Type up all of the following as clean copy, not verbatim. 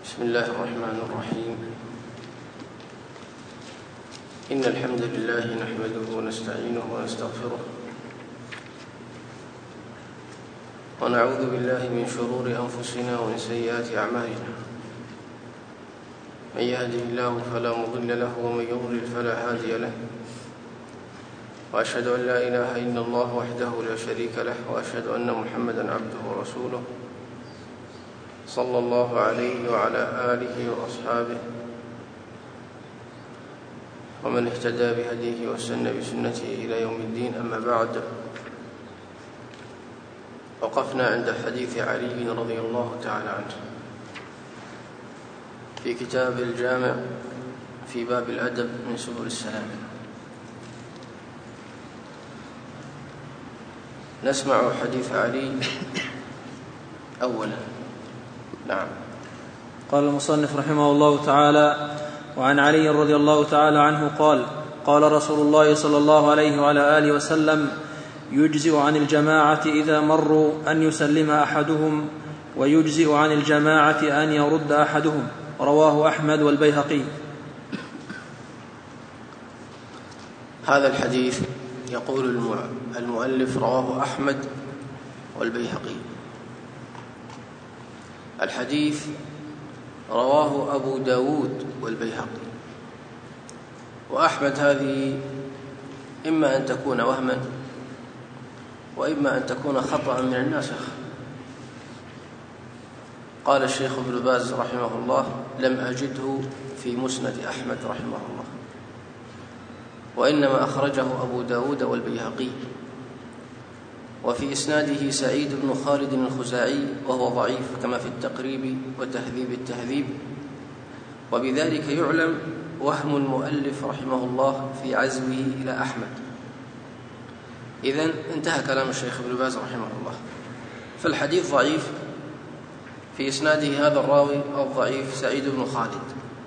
بسم الله الرحمن الرحيم. إن الحمد لله نحمده ونستعينه ونستغفره ونعوذ بالله من شرور أنفسنا ومن سيئات أعمالنا. من يهده الله فلا مضل له ومن يضلل فلا هادي له، وأشهد أن لا إله إلا الله وحده لا شريك له، وأشهد أن محمدا عبده ورسوله صلى الله عليه وعلى آله وأصحابه ومن اهتدى بهديه واستنى بسنته إلى يوم الدين. أما بعد، وقفنا عند حديث علي رضي الله تعالى عنه في كتاب الجامع في باب الأدب من سبل السلام. نسمع حديث علي أولا. نعم. قال المصنف رحمه الله تعالى: وعن علي رضي الله تعالى عنه قال: قال رسول الله صلى الله عليه وعلى آله وسلم: يجزئ عن الجماعة إذا مروا أن يسلم أحدهم، ويجزئ عن الجماعة أن يرد أحدهم. رواه أحمد والبيهقي. هذا الحديث يقول المؤلف رواه أحمد والبيهقي. الحديث رواه أبو داود والبيهقي، وأحمد هذه إما أن تكون وهما وإما أن تكون خطأ من الناسخ. قال الشيخ ابن باز رحمه الله: لم أجده في مسند أحمد رحمه الله، وإنما أخرجه أبو داود والبيهقي، وفي إسناده سعيد بن خالد الخزاعي وهو ضعيف كما في التقريب وتهذيب التهذيب، وبذلك يعلم وهم المؤلف رحمه الله في عزوه إلى أحمد. إذن انتهى كلام الشيخ ابن باز رحمه الله. فالحديث ضعيف في إسناده هذا الراوي الضعيف سعيد بن خالد،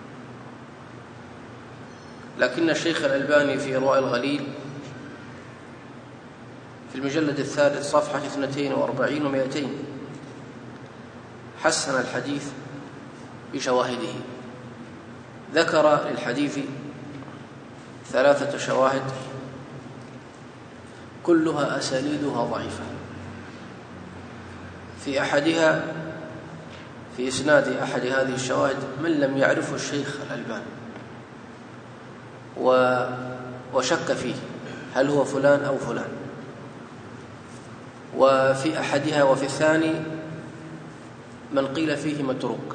لكن الشيخ الألباني في إرواء الغليل في المجلد الثالث صفحة 42 و200 حسن الحديث بشواهده. ذكر للحديث 3 شواهد كلها أسانيدها ضعيفة. في أحدها، في إسناد أحد هذه الشواهد، من لم يعرفه الشيخ الألباني وشك فيه هل هو فلان أو فلان. وفي أحدها وفي الثاني من قيل فيه متروك،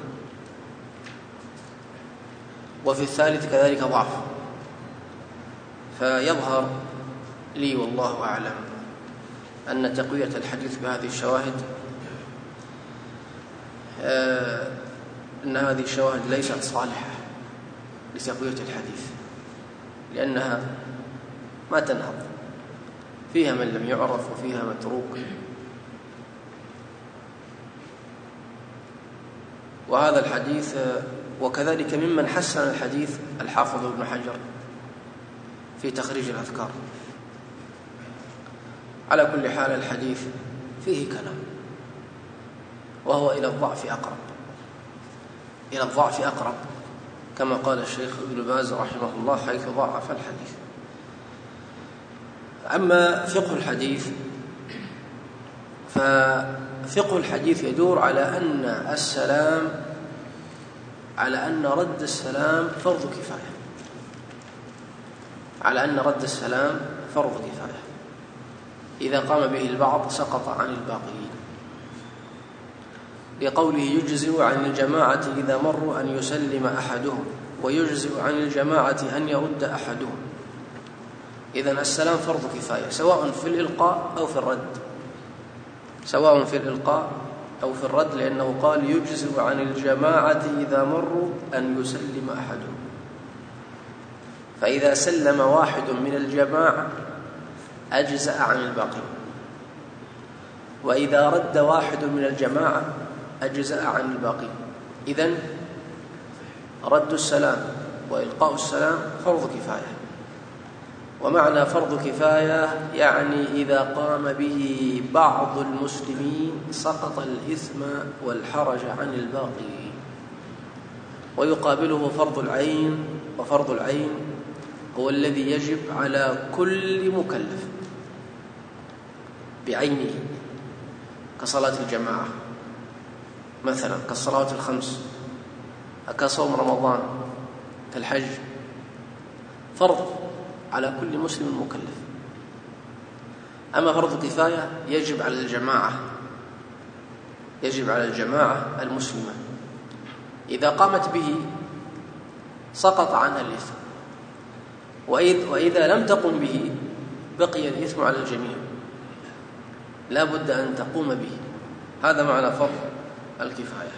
وفي الثالث كذلك ضعف. فيظهر لي والله أعلم أن تقوية الحديث بهذه الشواهد أن هذه الشواهد ليست صالحة لتقوية الحديث، لأنها ما تنهض، فيها من لم يعرف وفيها متروك. وهذا الحديث، وكذلك ممن حسن الحديث الحافظ ابن حجر في تخريج الأذكار. على كل حال الحديث فيه كلام، وهو إلى الضعف أقرب، إلى الضعف أقرب، كما قال الشيخ ابن باز رحمه الله حيث ضعف الحديث. أما فقه الحديث، ففقه الحديث يدور على أن رد السلام فرض كفاية، على أن رد السلام فرض كفاية. إذا قام به البعض سقط عن الباقيين، لقوله: يجزئ عن الجماعة إذا مروا أن يسلم أحدهم، ويجزئ عن الجماعة أن يرد أحدهم. إذن السلام فرض كفاية، سواء في الإلقاء أو في الرد، سواء في الإلقاء أو في الرد، لأنه قال: يجزئ عن الجماعة إذا مروا أن يسلم أحدهم. فإذا سلم واحد من الجماعة أجزأ عن الباقي، وإذا رد واحد من الجماعة أجزأ عن الباقي. إذن رد السلام وإلقاء السلام فرض كفاية. ومعنى فرض كفاية يعني إذا قام به بعض المسلمين سقط الإثم والحرج عن الباقي. ويقابله فرض العين، وفرض العين هو الذي يجب على كل مكلف بعينه، كصلاة الجماعة مثلا، كالصلوات الخمس، كصوم رمضان، كالحج، فرض على كل مسلم مكلف. أما فرض كفاية يجب على الجماعة، يجب على الجماعة المسلمة، إذا قامت به سقط عنها الإثم، وإذا لم تقم به بقي الإثم على الجميع، لا بد أن تقوم به. هذا معنى فرض الكفاية.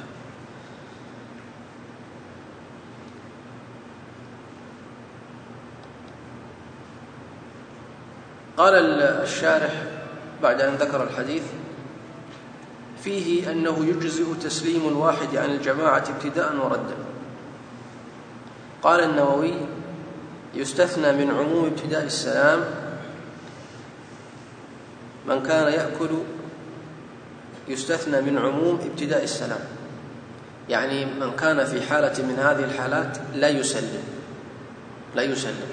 قال الشارح بعد أن ذكر الحديث: فيه أنه يجزئ تسليم الواحد عن الجماعة ابتداء وردا. قال النووي: يستثنى من عموم ابتداء السلام من كان يأكل، يستثنى من عموم ابتداء السلام، يعني من كان في حالة من هذه الحالات لا يسلم، لا يسلم.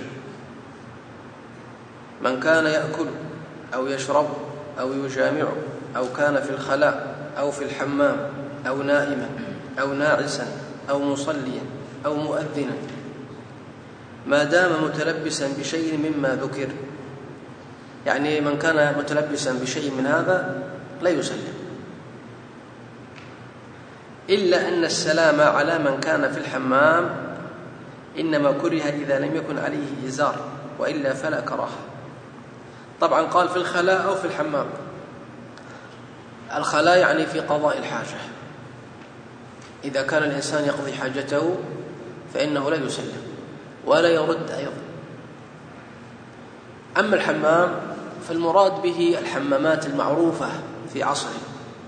من كان يأكل أو يشرب أو يجامع أو كان في الخلاء أو في الحمام أو نائما أو ناعسا أو مصليا أو مؤذنا، ما دام متلبسا بشيء مما ذكر، يعني من كان متلبسا بشيء من هذا لا يسلم، إلا أن السلام على من كان في الحمام إنما كره إذا لم يكن عليه إزار، وإلا فلا كراهة. طبعا قال في الخلاء أو في الحمام. الخلاء يعني في قضاء الحاجة، إذا كان الإنسان يقضي حاجته فإنه لا يسلم ولا يرد أيضا. أما الحمام فالمراد به الحمامات المعروفة في عصره،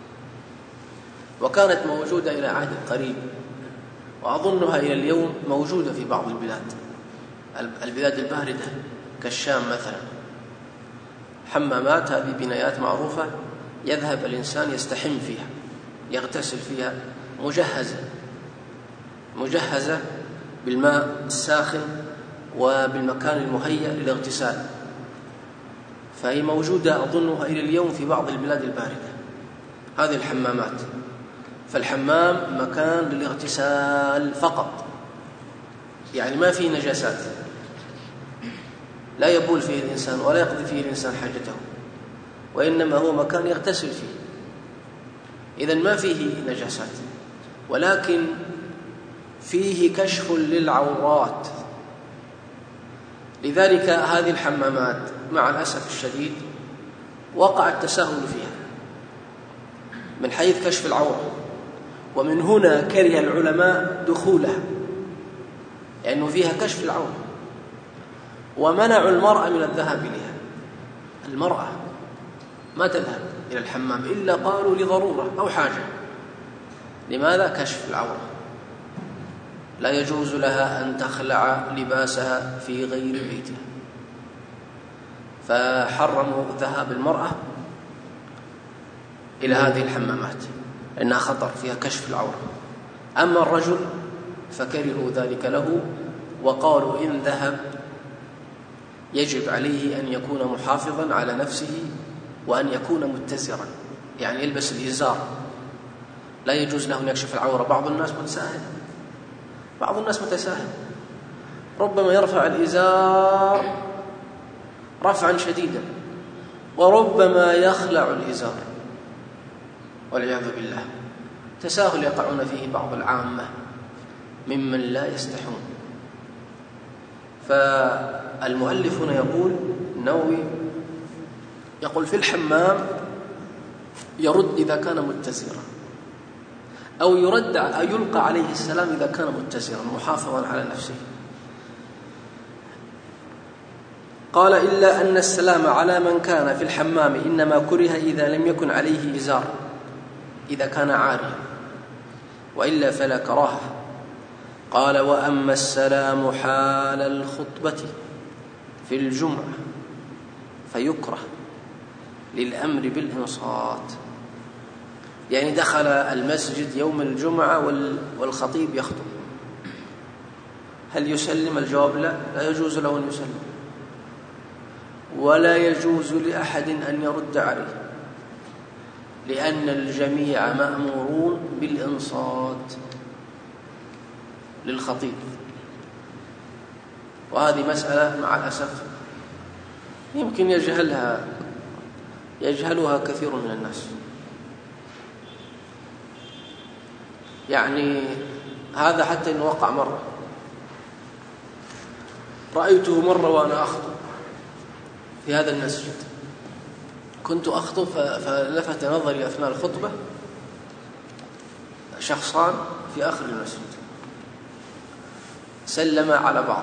وكانت موجودة إلى عهد قريب، وأظنها إلى اليوم موجودة في بعض البلاد الباردة كالشام مثلا. حمامات، هذه بنايات معروفة يذهب الإنسان يستحم فيها، يغتسل فيها، مجهزة بالماء الساخن وبالمكان المهيأ للاغتسال، فهي موجودة أظنها إلى اليوم في بعض البلاد الباردة هذه الحمامات. فالحمام مكان للاغتسال فقط، يعني ما فيه نجاسات، لا يبول فيه الإنسان ولا يقضي فيه الإنسان حاجته، وإنما هو مكان يغتسل فيه، إذن ما فيه نجاسات، ولكن فيه كشف للعورات. لذلك هذه الحمامات مع الأسف الشديد وقع التساهل فيها من حيث كشف العورة، ومن هنا كره العلماء دخولها، لأنه فيها كشف العورة، ومنعوا المرأة من الذهاب إليها. المرأة ما تذهب إلى الحمام إلا قالوا لضرورة أو حاجة. لماذا؟ كشف العورة، لا يجوز لها أن تخلع لباسها في غير بيتها، فحرموا ذهاب المرأة إلى هذه الحمامات لأنها خطر، فيها كشف العورة. أما الرجل فكرهوا ذلك له، وقالوا إن ذهب يجب عليه أن يكون محافظا على نفسه وأن يكون متزرا، يعني يلبس الإزار، لا يجوز له أن يكشف العورة. بعض الناس متساهل، ربما يرفع الإزار رفعا شديدا، وربما يخلع الإزار والعياذ بالله. تساهل يقعون فيه بعض العامة ممن لا يستحون. فالمؤلف هنا يقول، النووي يقول في الحمام يرد إذا كان متزرا، أو يرد أو يلقى عليه السلام إذا كان متزرا محافظا على نفسه. قال إلا أن السلام على من كان في الحمام إنما كره إذا لم يكن عليه إزار، إذا كان عاريا، وإلا فلا كراهة. قال وأما السلام حال الخطبة في الجمعة فيكره للأمر بالإنصات، يعني دخل المسجد يوم الجمعة والخطيب يخطب، هل يسلم؟ الجواب لا يجوز له أن يسلم، ولا يجوز لأحد أن يرد عليه، لأن الجميع مأمورون بالإنصات للخطيب. وهذه مسألة مع الأسف يمكن يجهلها كثير من الناس. يعني هذا حتى إن وقع مرة، رأيته مرة وأنا أخطب في هذا المسجد، كنت أخطب فلفت نظري أثناء الخطبة شخصان في آخر المسجد سلما على بعض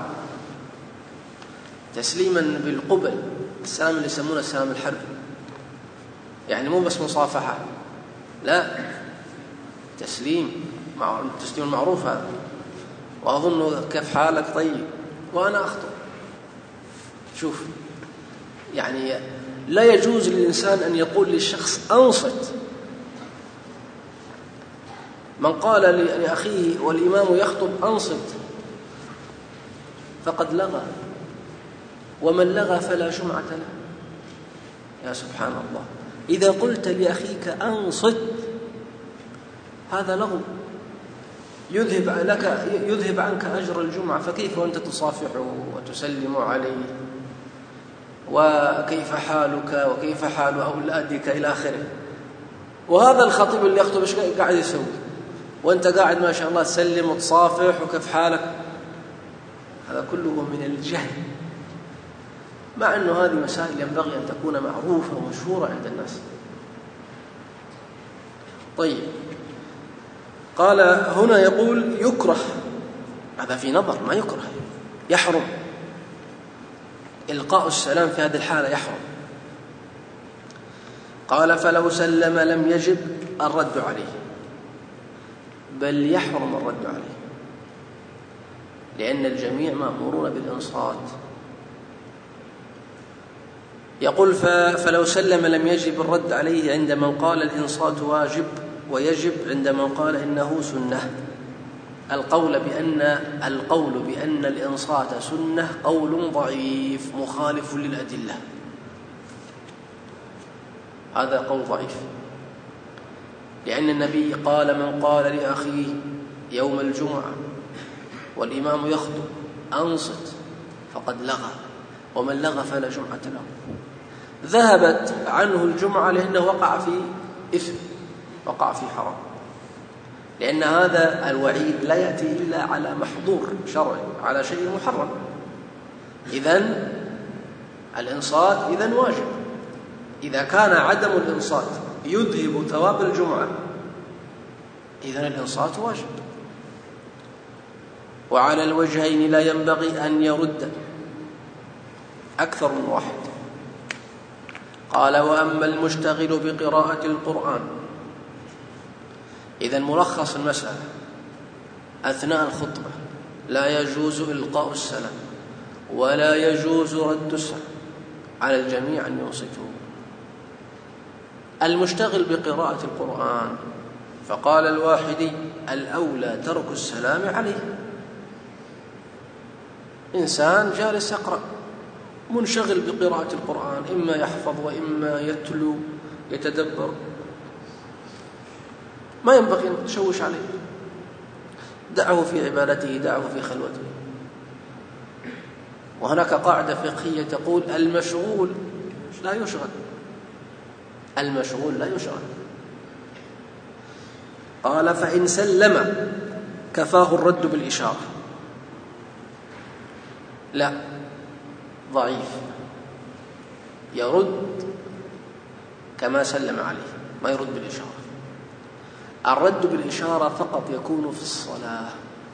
تسليما بالقبل، السلام اللي يسمونه السلام الحربي، يعني مو بس مصافحة، لا، تسليم المعروف هذا. وأظن كيف حالك طيب وأنا أخطب. شوف، يعني لا يجوز للإنسان أن يقول للشخص أنصت. من قال لأخيه والإمام يخطب أنصت فقد لغى، ومن لغى فلا جمعة له. يا سبحان الله، إذا قلت لأخيك أنصت هذا لغو يذهب عنك أجر الجمعة، فكيف وأنت تصافحه وتسلم عليه وكيف حالك وكيف حال أولادك إلى آخره. وهذا الخطيب اللي يخطب ايش قاعد يسوي وأنت قاعد ما شاء الله تسلم وتصافح وكيف حالك؟ هذا كله من الجهل، مع أنه هذه مسائل ينبغي أن تكون معروفة ومشهورة عند الناس. طيب، قال هنا يقول يكره، هذا في نظر، ما يكره، يحرم إلقاء السلام في هذه الحالة، يحرم. قال فلو سلم لم يجب الرد عليه، بل يحرم الرد عليه، لأن الجميع مأمورون بالإنصات. يقول فلو سلم لم يجب الرد عليه عند من قال الإنصات واجب، ويجب عند من قال إنه سنة. القول بأن الإنصات سنة قول ضعيف مخالف للأدلة، هذا قول ضعيف، لأن النبي قال من قال لأخيه يوم الجمعة والإمام يخطب أنصت فقد لغى، ومن لغى فلا جمعة له. ذهبت عنه الجمعة لأنه وقع في إثم، وقع في حرام، لأن هذا الوعيد لا يأتي إلا على محظور شرعي، على شيء محرم. إذن الإنصات إذن واجب. إذا كان عدم الإنصات يذهب ثواب الجمعة إذن الإنصات واجب. وعلى الوجهين لا ينبغي أن يرد أكثر من واحد. قال وأما المشتغل بقراءة القرآن، إذن ملخص المسألة، أثناء الخطبة لا يجوز إلقاء السلام ولا يجوز رد السلام، على الجميع أن ينصتوا. المشتغل بقراءة القرآن، فقال الواحدي الأولى ترك السلام عليه. إنسان جالس يقرأ منشغل بقراءة القرآن، إما يحفظ وإما يتلو يتدبر، ما ينبغي أن تشوش عليه، دعه في عبادته، دعه في خلوته. وهناك قاعدة فقهية تقول المشغول لا يشغل، المشغول لا يشغل. قال فإن سلم كفاه الرد بالإشارة. لا، ضعيف، يرد كما سلم عليه، ما يرد بالإشارة. الرد بالإشارة فقط يكون في الصلاة،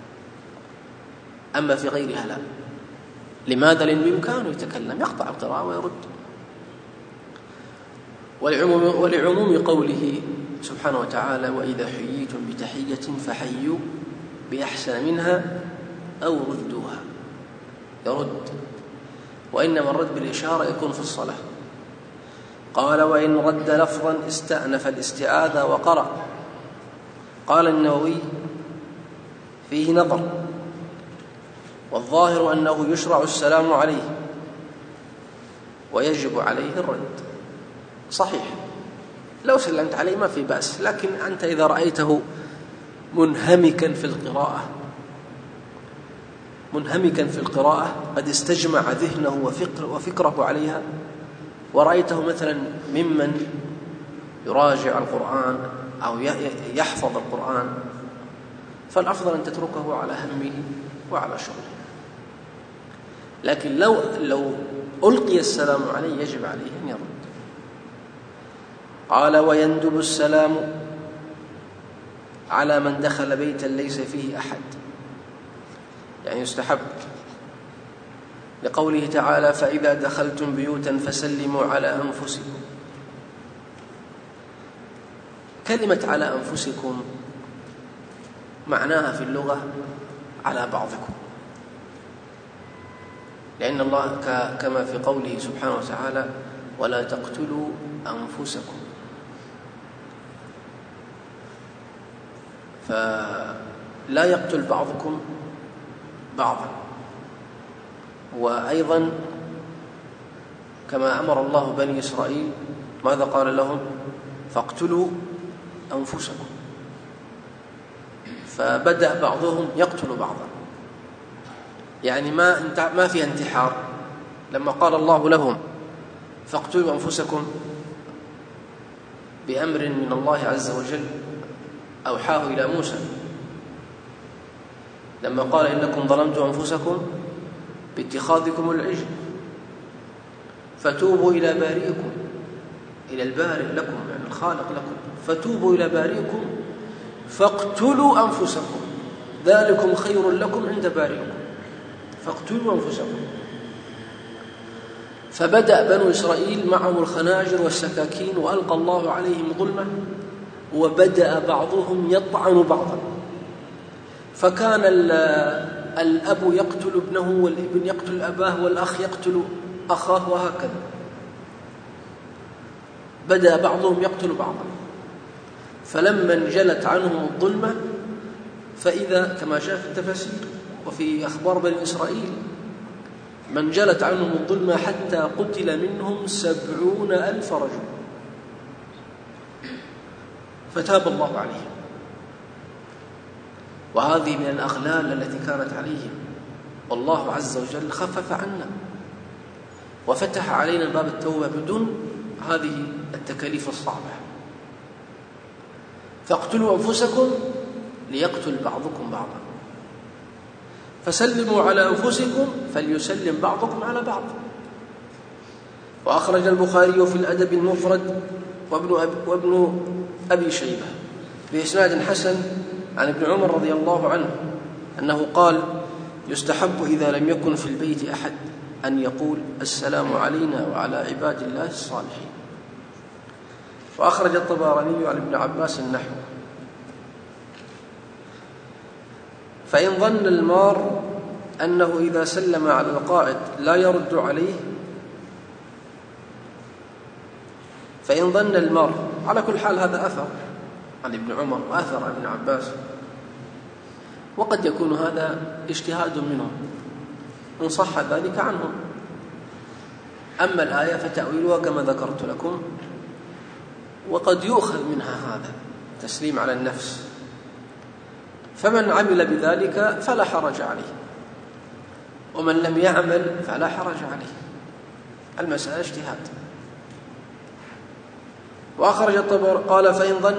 أما في غيرها لا. لماذا؟ لأنه بإمكانه يتكلم، يقطع القراءة ويرد. ولعموم قوله سبحانه وتعالى وإذا حييتم بتحية فحيوا بأحسن منها أو ردوها، يرد. وإنما الرد بالإشارة يكون في الصلاة. قال وإن رد لفظا استأنف الاستعاذة وقرأ. قال النووي فيه نظر، والظاهر أنه يشرع السلام عليه ويجب عليه الرد. صحيح لو سلمت عليه ما في بأس، لكن أنت إذا رأيته منهمكا في القراءة قد استجمع ذهنه وفكره عليها، ورأيته مثلا ممن يراجع القرآن أو يحفظ القرآن، فالأفضل أن تتركه على همه وعلى شغله. لكن لو ألقي السلام عليه يجب عليه أن يرد. قال: ويندب السلام على من دخل بيتا ليس فيه أحد، يعني يستحب، لقوله تعالى: فإذا دخلتم بيوتا فسلموا على أنفسكم. كلمة على أنفسكم معناها في اللغة على بعضكم، لأن الله كما في قوله سبحانه وتعالى: ولا تقتلوا أنفسكم. فلا يقتل بعضكم بعضا. وأيضا كما أمر الله بني إسرائيل ماذا قال لهم؟ فاقتلوا أنفسكم. فبدأ بعضهم يقتل بعضا، يعني ما في انتحار. لما قال الله لهم فاقتلوا أنفسكم بأمر من الله عز وجل أوحاه إلى موسى، لما قال: إنكم ظلمتم أنفسكم باتخاذكم العجل فتوبوا إلى بارئكم، إلى البارئ لكم يعني الخالق لكم، فتوبوا إلى بارئكم فاقتلوا أنفسكم ذلكم خير لكم عند بارئكم، فاقتلوا أنفسكم. فبدأ بنو إسرائيل معهم الخناجر والسكاكين، وألقى الله عليهم ظلمة، وبدأ بعضهم يطعن بعضا، فكان الأب يقتل ابنه، والابن يقتل أباه، والأخ يقتل أخاه، وهكذا بدأ بعضهم يقتل بعضا. فلما انجلت عنهم الظلمة، فإذا كما جاء في التفاسير وفي أخبار بني إسرائيل من انجلت عنهم الظلمة حتى قتل منهم 70,000 رجل، فتاب الله عليهم. وهذه من الأغلال التي كانت عليهم، والله عز وجل خفف عنا وفتح علينا باب التوبة بدون هذه التكاليف الصعبة. فاقتلوا أنفسكم ليقتل بعضكم بعضا، فسلموا على أنفسكم فليسلم بعضكم على بعض. وأخرج البخاري في الأدب المفرد وابن أبي شيبة بإسناد حسن عن ابن عمر رضي الله عنه أنه قال: يستحب إذا لم يكن في البيت أحد أن يقول: السلام علينا وعلى عباد الله الصالحين. وأخرج الطبراني عن ابن عباس النحو. فإن ظن المار أنه إذا سلم على القاعد لا يرد عليه، فإن ظن المار، على كل حال هذا أثر عن ابن عمر وأثر عن ابن عباس، وقد يكون هذا اجتهاد منهم إن صح ذلك عنهم. أما الآية فتأويلها كما ذكرت لكم، وقد يؤخذ منها هذا تسليم على النفس، فمن عمل بذلك فلا حرج عليه، ومن لم يعمل فلا حرج عليه. المسألة اجتهاد. وأخرج الطبراني قال: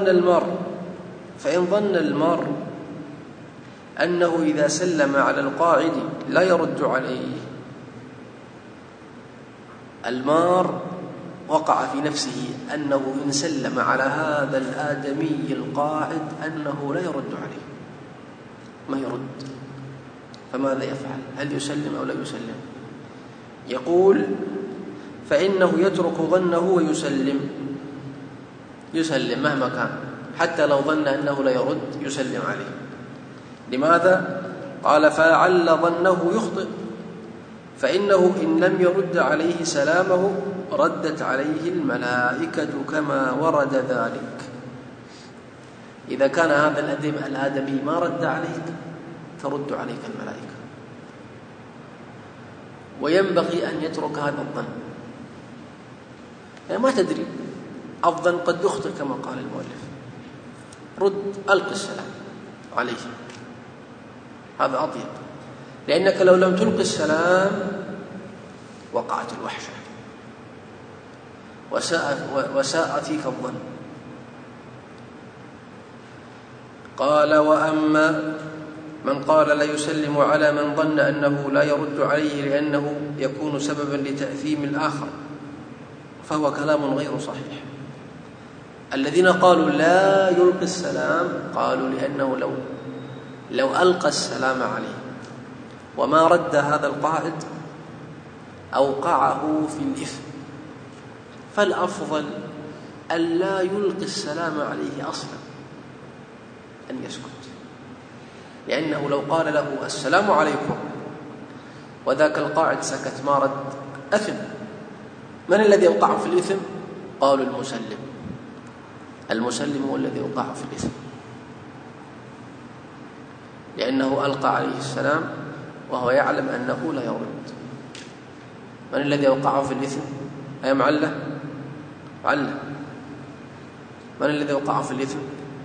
فإن ظن المار أنه إذا سلم على القاعد لا يرد عليه. المار وقع في نفسه أنه إن سلم على هذا الآدمي القاعد أنه لا يرد عليه، ما يرد، فماذا يفعل؟ هل يسلم أو لا يسلم؟ يقول: فإنه يترك ظنه ويسلم مهما كان، حتى لو ظن أنه لا يرد يسلم عليه. لماذا؟ قال: فلعل ظنه يخطئ، فإنه إن لم يرد عليه سلامه ردت عليه الملائكة كما ورد ذلك. إذا كان هذا الآدمي ما رد عليك ترد عليك الملائكة. وينبغي أن يترك هذا الظن، يعني ما تدري، الظن قد يخطئ كما قال المؤلف، رد ألق السلام عليه، هذا أطيب، لأنك لو لم تلق السلام وقعت الوحشة وساء فيك الظن. قال: وأما من قال لا يسلم على من ظن أنه لا يرد عليه لأنه يكون سببا لتأثيم الآخر، فهو كلام غير صحيح. الذين قالوا لا يلقي السلام قالوا لأنه لو ألقى السلام عليه وما رد هذا القائد أوقعه في الإثم، فالأفضل أن لا يلقي السلام عليه أصلا، أن يسكت، لأنه لو قال له السلام عليكم وذاك القاعد سكت ما رد أثم. من الذي أوقعه في الإثم؟ قالوا المسلم هو الذي أوقعه في الإثم، لأنه ألقى عليه السلام وهو يعلم أنه لا يرد. من الذي أوقعه في الإثم؟ أي معله؟ من الذي أوقعه في الإثم؟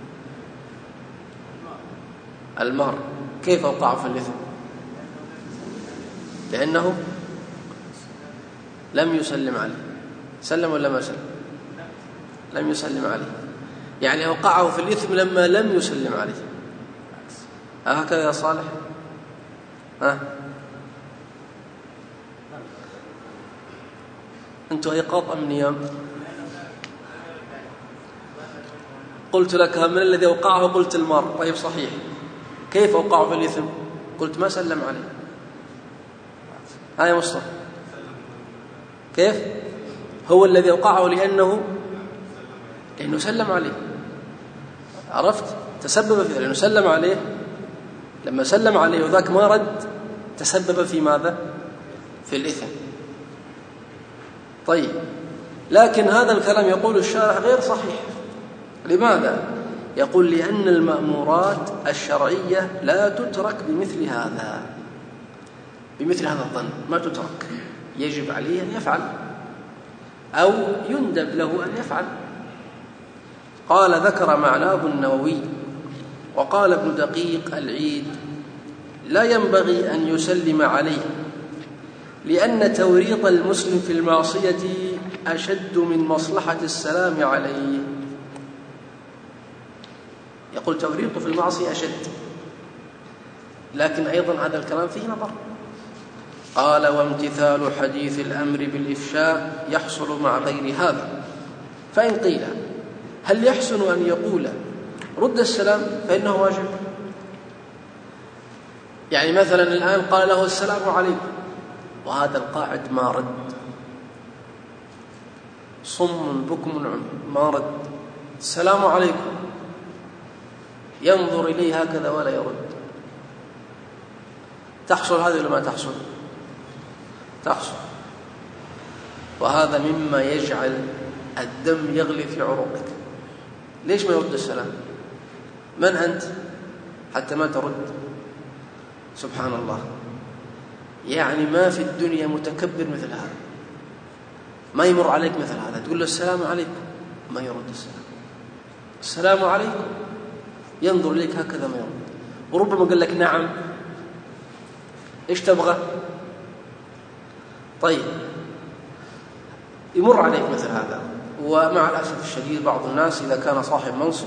المار. كيف أوقعه في الإثم؟ لأنه لم يسلم عليه. سلم ولا ما سلم؟ لم يسلم عليه، يعني أوقعه في الإثم لما لم يسلم عليه. هكذا يا صالح؟ أنتم أيقاظ أم نيام؟ قلت لك من الذي أوقعه؟ قلت المار. طيب صحيح، كيف أوقعه في الإثم؟ قلت ما سلم عليه. يا مصطفى كيف؟ هو الذي أوقعه لأنه سلم عليه، عرفت؟ تسبب فيه لأنه سلم عليه، لما سلم عليه وذاك ما رد تسبب في ماذا؟ في الإثم. طيب، لكن هذا الكلام يقول الشارع غير صحيح. لماذا؟ يقول لأن المأمورات الشرعية لا تترك بمثل هذا الظن، ما تترك، يجب عليه أن يفعل أو يندب له أن يفعل. قال: ذكر معناه النووي. وقال ابن دقيق العيد: لا ينبغي أن يسلم عليه، لأن توريط المسلم في المعصية أشد من مصلحة السلام عليه. يقول توريطه في المعصية أشد، لكن أيضا هذا الكلام فيه نظر. قال: وامتثال حديث الأمر بالإفشاء يحصل مع غير هذا. فإن قيل هل يحسن أن يقول رد السلام فإنه واجب؟ يعني مثلا الآن قال له السلام عليكم وهذا القاعد ما رد، صم بكم عمي ما رد، السلام عليكم، ينظر إليه هكذا ولا يرد، تحصل هذه ولا ما تحصل؟ تحصل. وهذا مما يجعل الدم يغلي في عروقك. ليش ما يرد السلام؟ من أنت حتى ما ترد؟ سبحان الله، يعني ما في الدنيا متكبر مثل هذا، ما يمر عليك مثل هذا تقول له السلام عليكم ما يرد السلام، السلام عليكم ينظر إليك هكذا ما يرد، وربما قال لك نعم إيش تبغى؟ طيب، يمر عليك مثل هذا. ومع الأسف الشديد بعض الناس إذا كان صاحب منصب،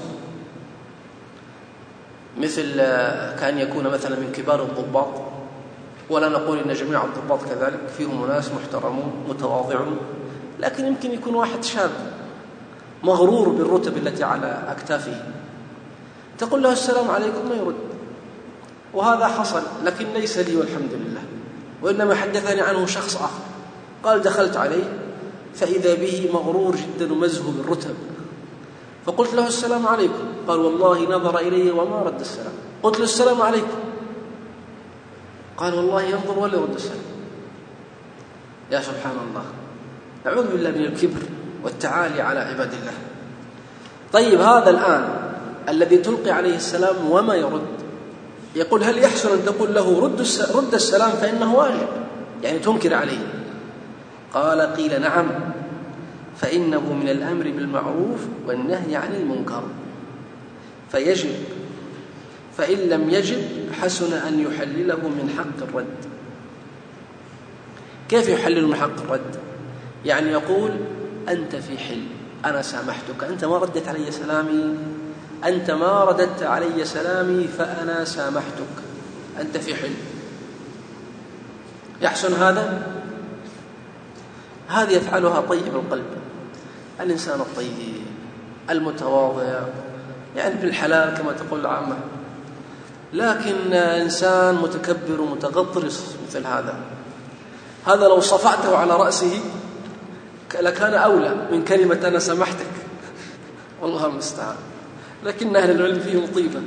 مثل كان يكون مثلا من كبار الضباط، ولا نقول إن جميع الضباط كذلك، فيهم ناس محترمون متواضعون، لكن يمكن يكون واحد شاب مغرور بالرتب التي على أكتافه، تقول له السلام عليكم ما يرد. وهذا حصل، لكن ليس لي والحمد لله، وإنما حدثني عنه شخص آخر قال دخلت عليه فإذا به مغرور جدا ومزهو بالرتب، فقلت له السلام عليكم، قال والله نظر إلي وما رد السلام. قلت له السلام عليكم، قال والله ينظر ولا يرد السلام. يا سبحان الله، نعوذ بالله من الكبر والتعالي على عباد الله. طيب، هذا الآن الذي تلقي عليه السلام وما يرد، يقول هل يحسن أن تقول له رد السلام فإنه واجب؟ يعني تنكر عليه. قال قيل نعم، فإنه من الأمر بالمعروف والنهي عن المنكر فيجب، فإن لم يجب حسن أن يحلله من حق الرد. كيف يحلل من حق الرد؟ يعني يقول أنت في حل، أنا سامحتك، أنت ما ردت علي سلامي، أنت ما رددت علي سلامي فأنا سامحتك، أنت في حل. يحسن هذا؟ هذه يفعلها طيب القلب، الإنسان الطيب المتواضع، يعني بالحلال كما تقول العامة. لكن إنسان متكبر ومتغطرس مثل هذا لو صفعته على رأسه لكان أولى من كلمة أنا سامحتك، والله المستعان. لكن أهل العلم فيهم طيبة.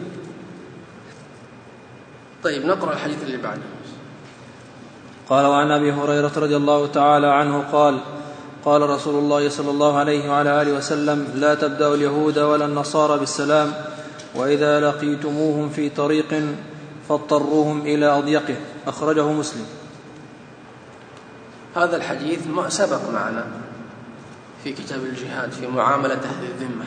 طيب نقرأ الحديث اللي بعده. قال: وعن أبي هريرة رضي الله تعالى عنه قال: قال رسول الله صلى الله عليه وعلى آله وسلم: لا تبدأوا اليهود ولا النصارى بالسلام، وإذا لقيتموهم في طريق فاضطروهم إلى أضيقه. أخرجه مسلم. هذا الحديث سبق معنا في كتاب الجهاد في معاملة أهل الذمة.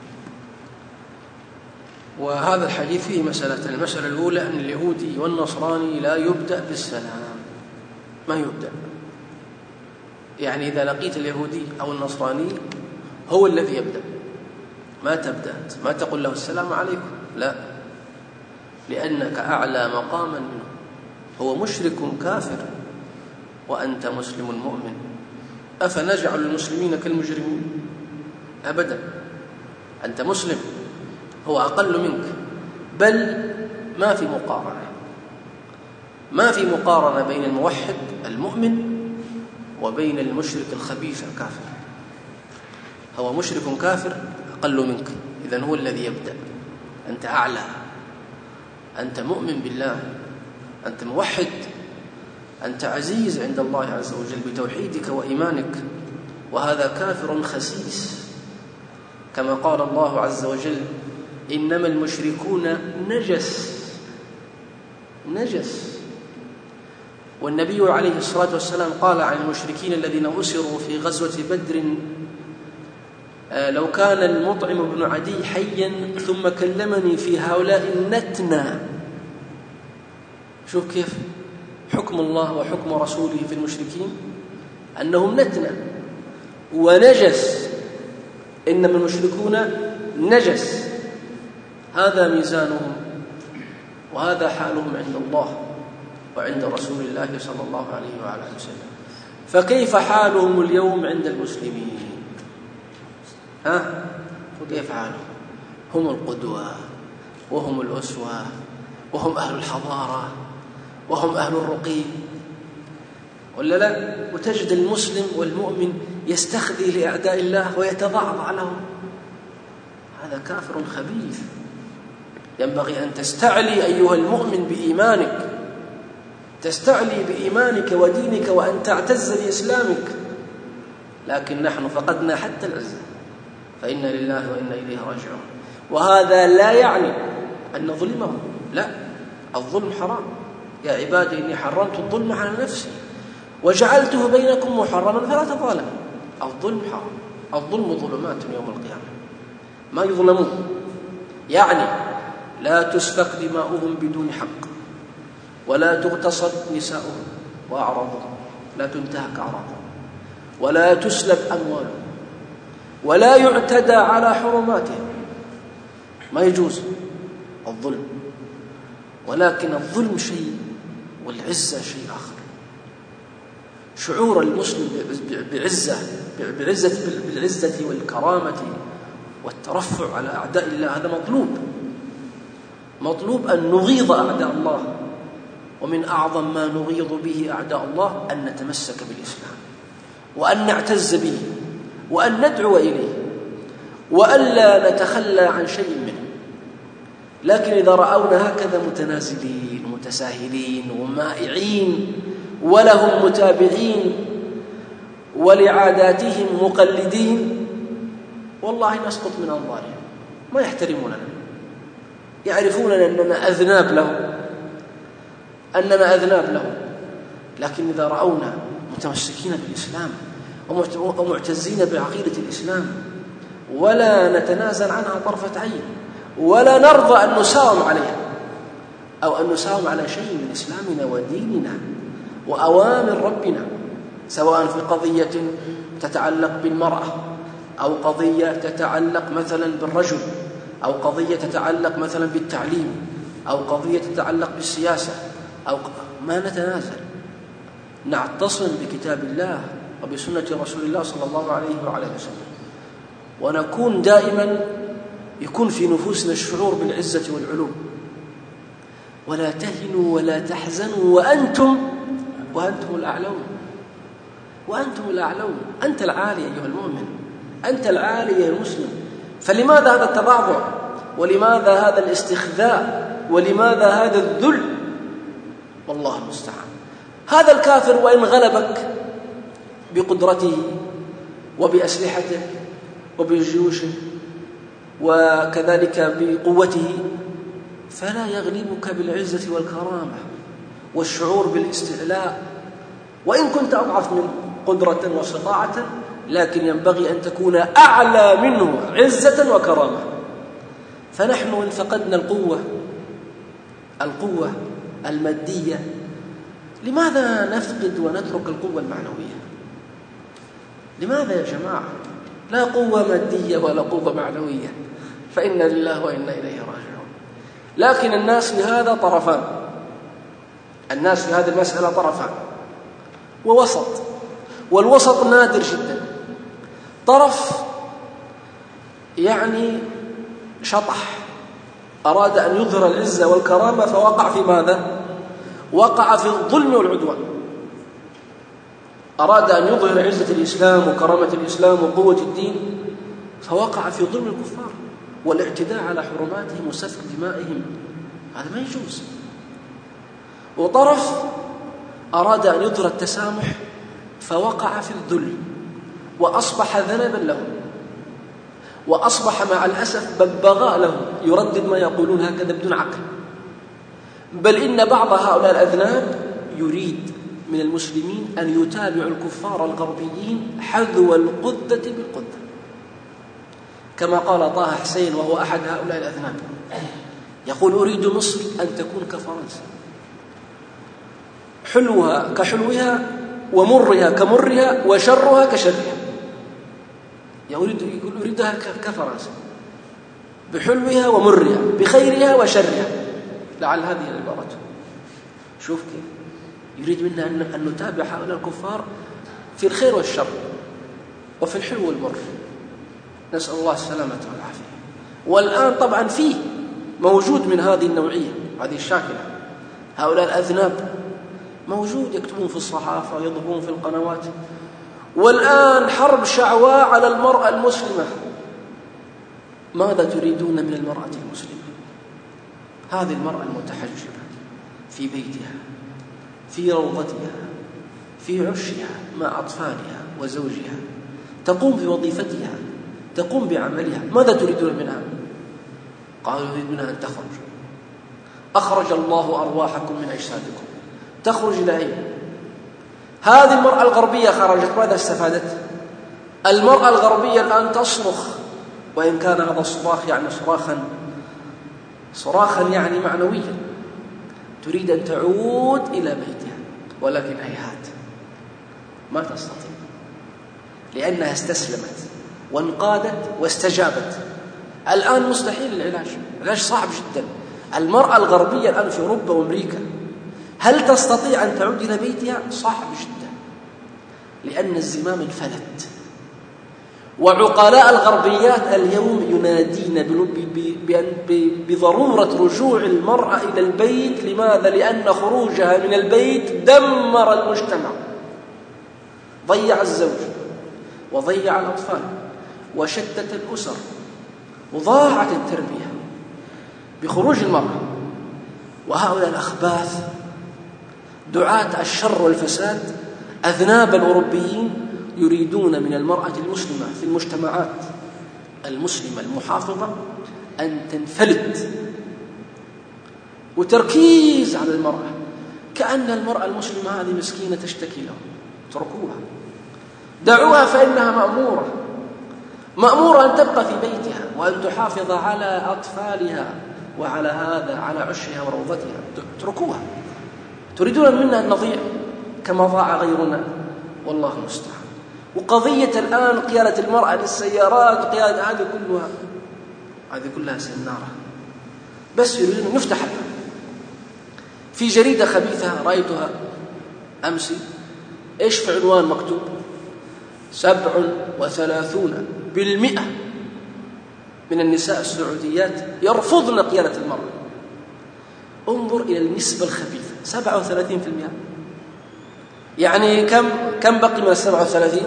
وهذا الحديث فيه المسألة الأولى أن اليهودي والنصراني لا يبدأ بالسلام، ما يبدأ. يعني إذا لقيت اليهودي أو النصراني هو الذي يبدأ، ما تبدأ، ما تقول له السلام عليكم، لا، لأنك أعلى مقاما منه. هو مشرك كافر وأنت مسلم مؤمن، أفنجعل المسلمين كالمجرمين؟ أبدا، أنت مسلم، هو أقل منك، بل ما في مقارنة بين الموحد المؤمن وبين المشرك الخبيث الكافر. هو مشرك كافر أقل منك، إذن هو الذي يبدأ، أنت أعلى، أنت مؤمن بالله، أنت موحد، أنت عزيز عند الله عز وجل بتوحيدك وإيمانك، وهذا كافر خسيس، كما قال الله عز وجل: إنما المشركون نجس. والنبي عليه الصلاة والسلام قال عن المشركين الذين أسروا في غزوة بدر: لو كان المطعم بن عدي حيا ثم كلمني في هؤلاء النتنى. شوف كيف حكم الله وحكم رسوله في المشركين، أنهم نتنى ونجس، إنما المشركون نجس. هذا ميزانهم وهذا حالهم عند الله وعند رسول الله صلى الله عليه وعلى آله وسلم. فكيف حالهم اليوم عند المسلمين؟ وكيف حالهم؟ هم القدوة وهم الأسوة وهم أهل الحضارة وهم أهل الرقي، ولا لا؟ وتجد المسلم والمؤمن يستخذي لأعداء الله ويتضعضع لهم. هذا كافر خبيث. ينبغي أن تستعلي أيها المؤمن بإيمانك، تستعلي بإيمانك ودينك وأن تعتز بإسلامك. لكن نحن فقدنا حتى العزة، فإنا لله وإنا إليه راجعون. وهذا لا يعني أن نظلمهم، لا، الظلم حرام. يا عبادي إني حرمت الظلم على نفسي وجعلته بينكم محرما فلا تظالموا. الظلم حرام، الظلم ظلمات يوم القيامة، ما يظلمون. يعني لا تسفك دماؤهم بدون حق، ولا تغتصب نساؤهم وأعراضهم، لا تنتهك أعراضهم، ولا تسلب أموالهم، ولا يعتدى على حرماتهم. ما يجوز الظلم، ولكن الظلم شيء والعزة شيء آخر. شعور المسلم بالعزة والكرامة والترفع على أعداء الله، هذا مطلوب أن نغيظ أعداء الله. ومن أعظم ما نغيظ به أعداء الله أن نتمسك بالإسلام وأن نعتز به وأن ندعو إليه وألا نتخلى عن شيء منه. لكن إذا رأونا هكذا متنازلين متساهلين ومائعين ولهم متابعين ولعاداتهم مقلدين، والله نسقط من أنظارهم، ما يحترموننا، يعرفون أننا أذناب لهم، لكن إذا رأونا متمسكين بالإسلام ومعتزين بعقيدة الإسلام ولا نتنازل عنها طرفة عين ولا نرضى أن نساوم عليها أو أن نساوم على شيء من إسلامنا وديننا وأوامر ربنا، سواء في قضية تتعلق بالمرأة أو قضية تتعلق مثلا بالرجل أو قضية تتعلق مثلا بالتعليم أو قضية تتعلق بالسياسة ما نتنازل، نعتصم بكتاب الله وبسنة رسول الله صلى الله عليه وعلى وسلم، ونكون دائما يكون في نفوسنا الشعور بالعزة والعلو. ولا تهنوا ولا تحزنوا وأنتم الأعلون. وأنتم الأعلون، أنت العالي أيها المؤمن، أنت العالي يا المسلم. فلماذا هذا التواضع؟ ولماذا هذا الاستخذاء؟ ولماذا هذا الذل؟ والله المستعان. هذا الكافر وإن غلبك بقدرته وبأسلحته وبجيوشه وكذلك بقوته فلا يغلبك بالعزة والكرامة والشعور بالاستعلاء، وإن كنت أضعف منه قدرة واستطاعة، لكن ينبغي أن تكون أعلى منه عزة وكرامة. فنحن إن فقدنا القوة المادية، لماذا نفقد ونترك القوة المعنوية؟ لماذا يا جماعة؟ لا قوة مادية ولا قوة معنوية، فإنا لله وإنا إليه راجعون. لكن الناس في هذا طرفان، الناس في هذه المسألة طرفان ووسط، والوسط نادر جدا. طرف يعني شطح، أراد أن يظهر العزة والكرامة فوقع في ماذا؟ وقع في الظلم والعدوان. أراد أن يظهر عزة الإسلام وكرامة الإسلام وقوة الدين فوقع في ظلم الكفار والاعتداء على حرماتهم وسفك دمائهم، هذا ما يجوز. وطرف أراد أن يظهر التسامح فوقع في الذل وأصبح ذنبا لهم، وأصبح مع الأسف ببغاء لهم، يردد ما يقولون هكذا بدون عقل. بل إن بعض هؤلاء الأذناب يريد من المسلمين أن يتابعوا الكفار الغربيين حذو القذة بالقذة، كما قال طه حسين وهو أحد هؤلاء الأذناب، يقول: أريد مصر أن تكون كفرنسا، حلوها كحلوها ومرها كمرها وشرها كشرها. يقول أريدها كفرنسا بحلوها ومرها بخيرها وشرها، لعل هذه العبارة. شوف كيف يريد منا أن نتابع هؤلاء الكفار في الخير والشر وفي الحلو والمر، نسأل الله السلامة والعافية. والآن طبعا فيه موجود من هذه النوعية، هذه الشاكلة، هؤلاء الأذناب موجود، يكتبون في الصحافة ويضربون في القنوات. والآن حرب شعواء على المرأة المسلمة. ماذا تريدون من المرأة المسلمة؟ هذه المرأة المتحجبة في بيتها، في روضتها، في عشها مع أطفالها وزوجها، تقوم بوظيفتها، تقوم بعملها، ماذا تريدون منها؟ قالوا: يريدون أن تخرج. أخرج الله أرواحكم من أجسادكم. تخرج إلى أين؟ هذه المرأة الغربية خرجت، ماذا استفادت؟ المرأة الغربية الآن تصرخ، وإن كان هذا الصراخ يعني صراخا يعني معنويا، تريد أن تعود إلى بيتها، ولكن هيهات ما تستطيع، لأنها استسلمت وانقادت واستجابت. الآن مستحيل العلاج صعب جدا. المرأة الغربية الآن في أوروبا وأمريكا هل تستطيع أن تعود إلى بيتها؟ صعب جدا، لأن الزمام انفلت. وعقلاء الغربيات اليوم ينادين بضرورة رجوع المرأة إلى البيت. لماذا؟ لأن خروجها من البيت دمر المجتمع، ضيع الزوج وضيع الأطفال وشتت الأسر وضاعت التربية بخروج المرأة. وهؤلاء الأخباث دعاة الشر والفساد أذناب الأوروبيين يريدون من المرأة المسلمة في المجتمعات المسلمة المحافظة أن تنفلت، وتركيز على المرأة. كأن المرأة المسلمة هذه مسكينة تشتكي له، اتركوها، دعوها فإنها مأمورة أن تبقى في بيتها وأن تحافظ على أطفالها وعلى على عشها وروضتها، اتركوها. تريدون منا أن نضيع كما ضاع غيرنا؟ والله المستعان. وقضية الآن قيادة المرأة للسيارات وقيادة هذه كلها سنارة، بس يريدون نفتح الآن. في جريدة خبيثة رأيتها أمس، إيش في عنوان مكتوب؟ 37% من النساء السعوديات يرفضن قيادة المرأة. انظر إلى النسبة الخبيثة، 37%. يعني كم بقي من 37؟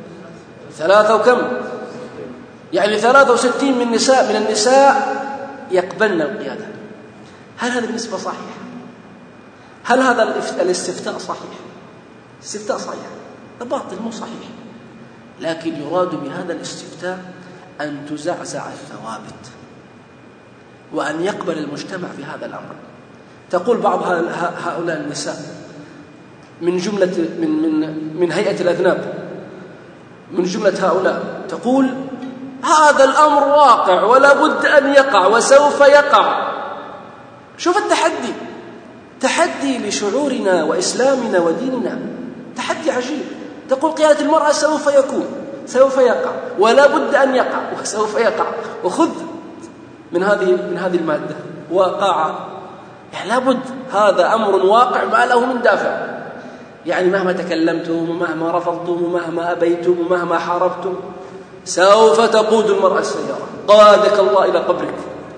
3 وكم؟ يعني 63 من النساء يقبلن القيادة. هل هذه النسبة صحيحة؟ هل هذا الاستفتاء صحيح؟ استفتاء صحيح، باطل مو صحيح. لكن يراد بهذا الاستفتاء أن تزعزع الثوابت وأن يقبل المجتمع في هذا الأمر. تقول بعض هؤلاء النساء من جملة من هيئة الأذناب، من جملة هؤلاء، تقول هذا الأمر واقع ولا بد أن يقع وسوف يقع. شوف التحدي، تحدي لشعورنا وإسلامنا وديننا، تحدي عجيب. تقول قيادة المرأة سوف يقع ولا بد أن يقع وسوف يقع، وخذ من هذه المادة واقع، يعني لابد، هذا أمر واقع ما له من دافع. يعني مهما تكلمتم ومهما رفضتم ومهما أبيتم ومهما حاربتم سوف تقود المرأة السيارة، قادك الله إلى قبرك،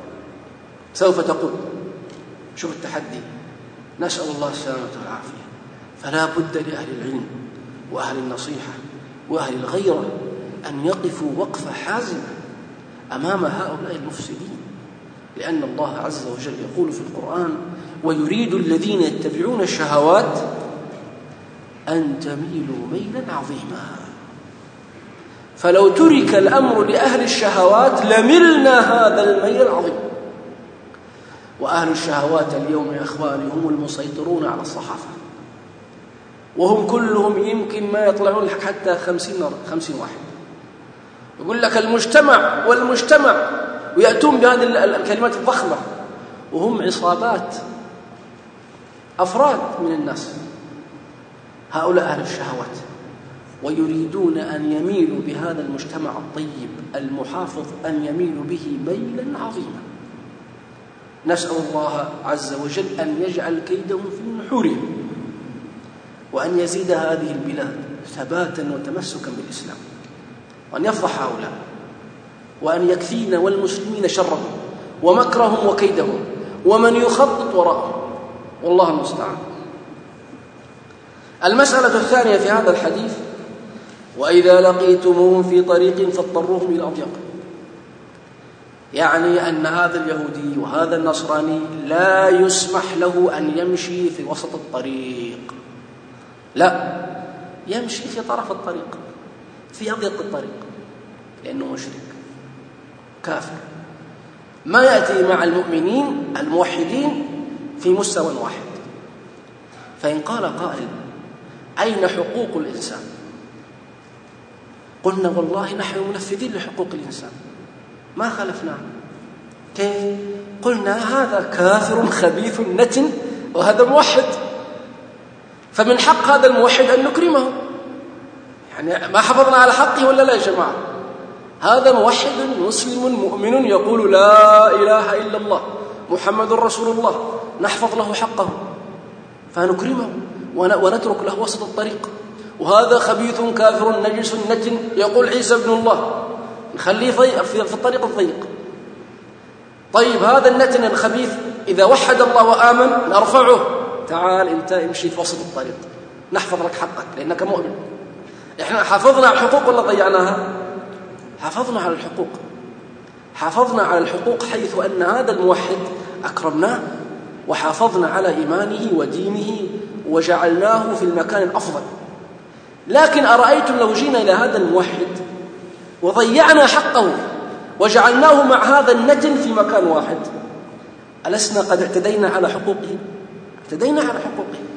سوف تقود. شوف التحدي، نسأل الله السلامة والعافية. فلا بد لأهل العلم وأهل النصيحة وأهل الغيرة أن يقفوا وقفة حازمة أمام هؤلاء المفسدين، لأن الله عز وجل يقول في القرآن: ويريد الذين يتبعون الشهوات أن تميلوا ميلا عظيما. فلو ترك الأمر لأهل الشهوات لملنا هذا الميل العظيم. وأهل الشهوات اليوم يا إخواني هم المسيطرون على الصحافة، وهم كلهم يمكن ما يطلعون لك حتى 50 واحد. يقول لك المجتمع ويأتون بهذه الكلمات الضخمة، وهم عصابات، أفراد من الناس. هؤلاء أهل الشهوات، ويريدون أن يميلوا بهذا المجتمع الطيب المحافظ، أن يميلوا به ميلا عظيما. نسأل الله عز وجل أن يجعل كيدهم في نحورهم، وأن يزيد هذه البلاد ثباتا وتمسكا بالإسلام، وأن يفضح هؤلاء، وأن يكفينا والمسلمين شرهم ومكرهم وكيدهم ومن يخطط وراءهم، والله المستعان. المسألة الثانية في هذا الحديث: وإذا لقيتموهم في طريق فاضطروهم إلى أضيق. يعني أن هذا اليهودي وهذا النصراني لا يسمح له أن يمشي في وسط الطريق، لا، يمشي في طرف الطريق، في أضيق الطريق، لأنه مشرك كافر، ما يأتي مع المؤمنين الموحدين في مستوى واحد. فإن قال قائل: أين حقوق الإنسان؟ قلنا: والله نحن منفذين لحقوق الإنسان، ما خالفناه. كيف؟ قلنا: هذا كافر خبيث نتن وهذا موحد، فمن حق هذا الموحد أن نكرمه. يعني ما حفظنا على حقه ولا لا يا جماعة؟ هذا موحد مسلم مؤمن يقول لا إله إلا الله محمد رسول الله، نحفظ له حقه فنكرمه ونترك له وسط الطريق. وهذا خبيث كافر نجس نتن يقول عيسى ابن الله، نخليه في الطريق الضيق. طيب هذا النتن الخبيث إذا وحد الله وآمن نرفعه: تعال أنت امشي في وسط الطريق، نحفظ لك حقك لأنك مؤمن. إحنا حافظنا على الحقوق ولا ضيعناها؟ حافظنا على الحقوق، حافظنا على الحقوق، حيث أن هذا الموحد أكرمناه وحافظنا على إيمانه ودينه وجعلناه في المكان الأفضل. لكن أرأيتم لو جينا إلى هذا الموحد وضيعنا حقه وجعلناه مع هذا النتن في مكان واحد، ألسنا قد اعتدينا على حقوقه؟ اعتدينا على حقوقه.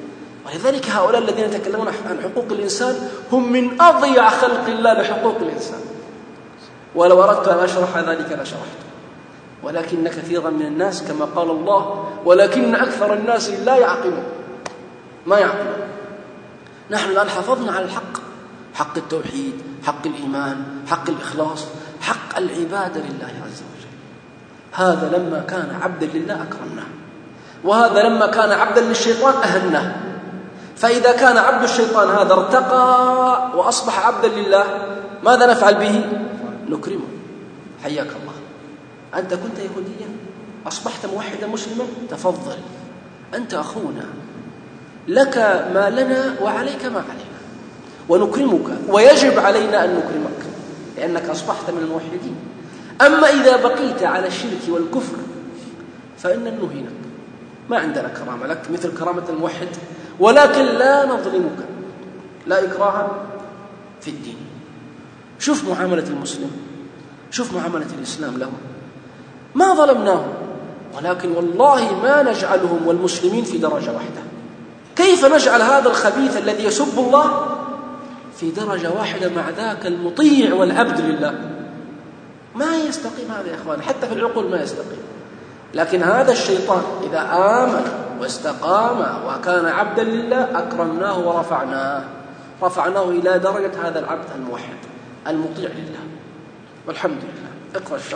ولذلك هؤلاء الذين يتكلمون عن حقوق الإنسان هم من أضيع خلق الله لحقوق الإنسان، ولو أردت أن أشرح ذلك لشرحته، ولكن كثيرا من الناس كما قال الله ولكن أكثر الناس لا يعقلون، ما يعقلون. نحن الآن حافظنا على الحق، حق التوحيد، حق الإيمان، حق الإخلاص، حق العبادة لله عز وجل. هذا لما كان عبدا لله أكرمناه، وهذا لما كان عبدا للشيطان أهناه. فإذا كان عبد الشيطان هذا ارتقى وأصبح عبدا لله، ماذا نفعل به؟ نكرمه. حياك الله، أنت كنت يهوديا أصبحت موحدا مسلما، تفضل، أنت أخونا، لك ما لنا وعليك ما علينا، ونكرمك، ويجب علينا أن نكرمك لأنك أصبحت من الموحدين. أما إذا بقيت على الشرك والكفر فإن نهينك، ما عندنا كرامة لك مثل كرامة الموحد، ولكن لا نظلمك، لا إكراه في الدين. شوف معاملة المسلم، شوف معاملة الإسلام لهم، ما ظلمناهم، ولكن والله ما نجعلهم والمسلمين في درجة واحدة. كيف نجعل هذا الخبيث الذي يسب الله في درجة واحدة مع ذاك المطيع والعبد لله؟ ما يستقيم هذا يا إخوان، حتى في العقول ما يستقيم. لكن هذا الشيطان إذا آمن واستقام وكان عبدا لله أكرمناه ورفعناه إلى درجة هذا العبد الموحد المطيع لله، والحمد لله. اقرأ الشرح.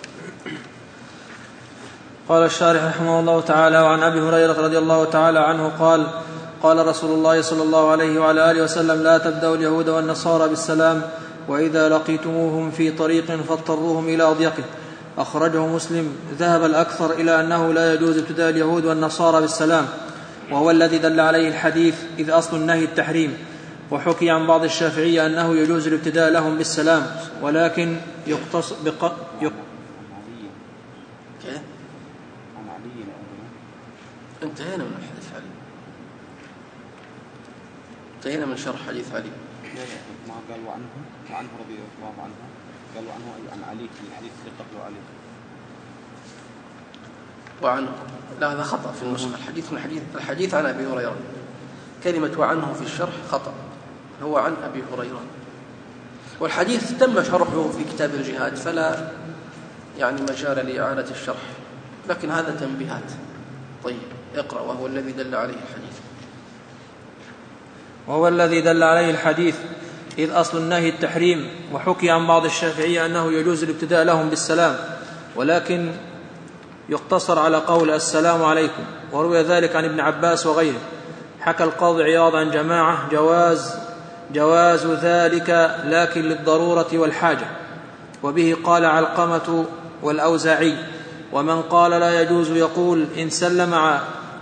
قال الشارح رحمه الله تعالى: وعن أبي هريرة رضي الله تعالى عنه قال: قال رسول الله صلى الله عليه وعلى آله وسلم: لا تبدأوا اليهود والنصارى بالسلام، وإذا لقيتموهم في طريق فاضطروهم إلى أضيقه. أخرجه مسلم. ذهب الأكثر إلى أنه لا يجوز ابتداء اليهود والنصارى بالسلام، وهو الذي دل عليه الحديث، إذ أصل النهي التحريم. وحكي عن بعض الشافعية أنه يجوز الابتداء لهم بالسلام، ولكن يقتص انتهينا من حديث علي، انتهينا من شرح حديث علي. ما قال وعنه رضي الله عنه، قال عنه عن علي في الحديث قبل علي وعنه. لا، هذا خطأ في النسخة. الحديث عن أبي هريرة، كلمة وعنه في الشرح خطأ، هو عن أبي هريرة. والحديث تم شرحه في كتاب الجهاد، فلا يعني مجال لإعادة الشرح، لكن هذا تنبيهات. طيب اقرأ. وهو الذي دل عليه الحديث، إذ أصل النهي التحريم. وحكي عن بعض الشافعية أنه يجوز الابتداء لهم بالسلام، ولكن يقتصر على قول السلام عليكم، وروي ذلك عن ابن عباس وغيره. حكى القاضي عياض عن جماعة جواز ذلك، لكن للضرورة والحاجة، وبه قال علقمة والأوزاعي. ومن قال لا يجوز يقول: إن سلم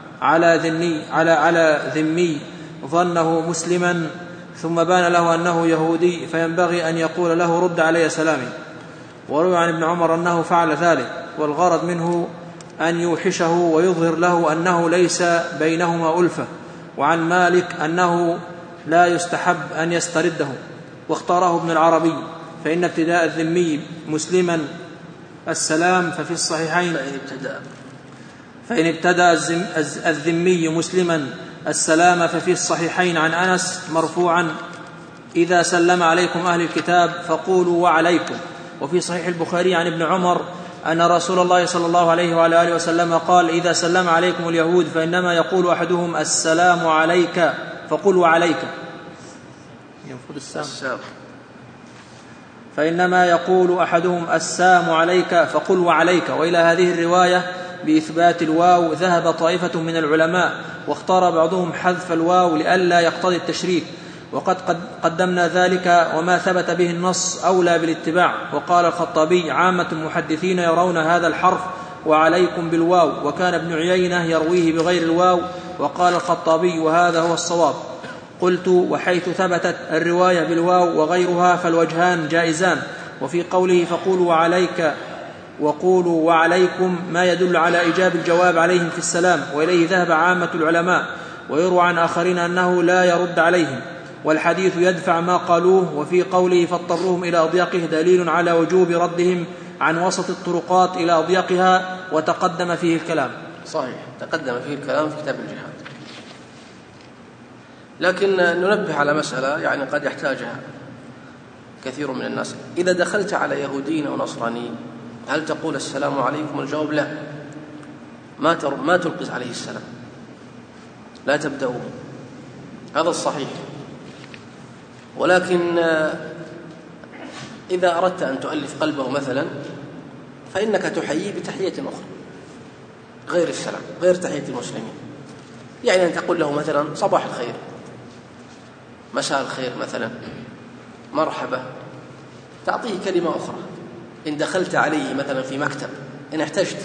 على ذمي ظنه مسلما ثم بان له أنه يهودي، فينبغي أن يقول له: رد علي سلامي. وروي عن ابن عمر أنه فعل ذلك، والغرض منه أن يوحشه ويظهر له أنه ليس بينهما ألفة. وعن مالك أنه لا يستحب أن يسترده، واختاره ابن العربي. فإن ابتداء الذمي مسلما السلام ففي الصحيحين، فإن ابتدأ الذمي مسلما السلام ففي الصحيحين عن أنس مرفوعا: إذا سلم عليكم أهل الكتاب فقولوا وعليكم. وفي صحيح البخاري عن ابن عمر أن رسول الله صلى الله عليه وعلى آله وسلم قال: إذا سلم عليكم اليهود فإنما يقول أحدهم السلام عليك فقل وعليك. فإنما يقول أحدهم السلام عليك فقل وعليك. وإلى هذه الرواية بإثبات الواو ذهب طائفة من العلماء، واختار بعضهم حذف الواو لئلا يقتضي التشريك، وقد قدمنا ذلك، وما ثبت به النص أولى بالاتباع. وقال الخطابي: عامة المحدثين يرون هذا الحرف وعليكم بالواو، وكان ابن عيينة يرويه بغير الواو. وقال الخطابي: وهذا هو الصواب. قلت: وحيث ثبتت الرواية بالواو وغيرها فالوجهان جائزان. وفي قوله فقولوا وعليك وقولوا وعليكم ما يدل على إيجاب الجواب عليهم في السلام، وإليه ذهب عامة العلماء. ويروى عن آخرين أنه لا يرد عليهم، والحديث يدفع ما قالوه. وفي قوله فاضطروهم إلى أضيقه دليل على وجوب ردهم عن وسط الطرقات إلى أضيقها، وتقدم فيه الكلام. صحيح، تقدم فيه الكلام في كتاب الجهاد. لكن ننبه على مسألة يعني قد يحتاجها كثير من الناس. إذا دخلت على يهودي أو نصراني هل تقول السلام عليكم؟ الجواب لا، ما تلقي عليه السلام، لا تبدأوا، هذا الصحيح. ولكن إذا أردت أن تؤلف قلبه مثلا فإنك تحييه بتحية أخرى غير السلام، غير تحية المسلمين. يعني أن تقول له مثلا صباح الخير، مساء الخير مثلا، مرحبا، تعطيه كلمة أخرى. إن دخلت عليه مثلا في مكتب إن احتجت،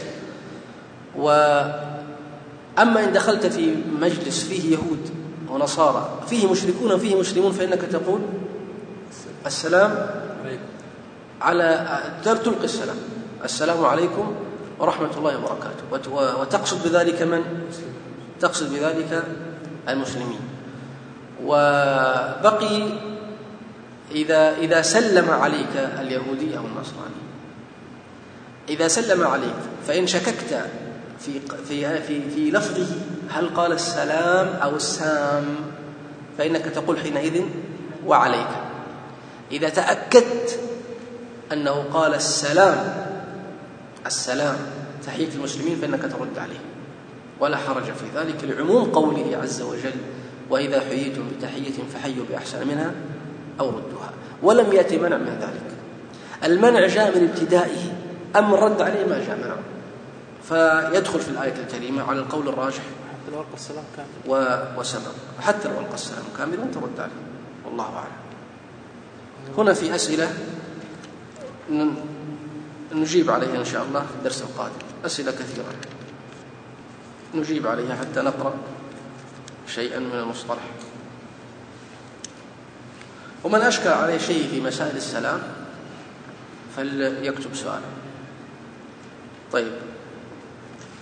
أما إن دخلت في مجلس فيه يهود ونصارى فيه مشركون وفيه مسلمون فإنك تقول السلام على تلقي السلام، السلام عليكم ورحمة الله وبركاته، وتقصد بذلك من؟ تقصد بذلك المسلمين. وبقي إذا سلم عليك اليهودي أو النصراني، إذا سلم عليك فإن شككت في لفظه هل قال السلام أو السام فإنك تقول حينئذ وعليك. إذا تأكدت أنه قال السلام تحية المسلمين فإنك ترد عليه، ولا حرج في ذلك لعموم قوله عز وجل وإذا حييتم بتحية فحيوا بأحسن منها أو ردوها. ولم يأتي منع من ذلك، المنع جاء من ابتدائه، أما الرد عليه ما جاء منع، فيدخل في الآية الكريمة على القول الراجح حتى لو ألقى السلام كامل وسبب، حتى لو ألقى السلام كاملا ترد عليه، والله أعلم. هنا في أسئلة نجيب عليها إن شاء الله في الدرس القادم، أسئلة كثيرة نجيب عليها حتى نقرأ شيئا من المصطلح. ومن أشكل عليه شيء في مسائل السلام فليكتب سؤالا. طيب،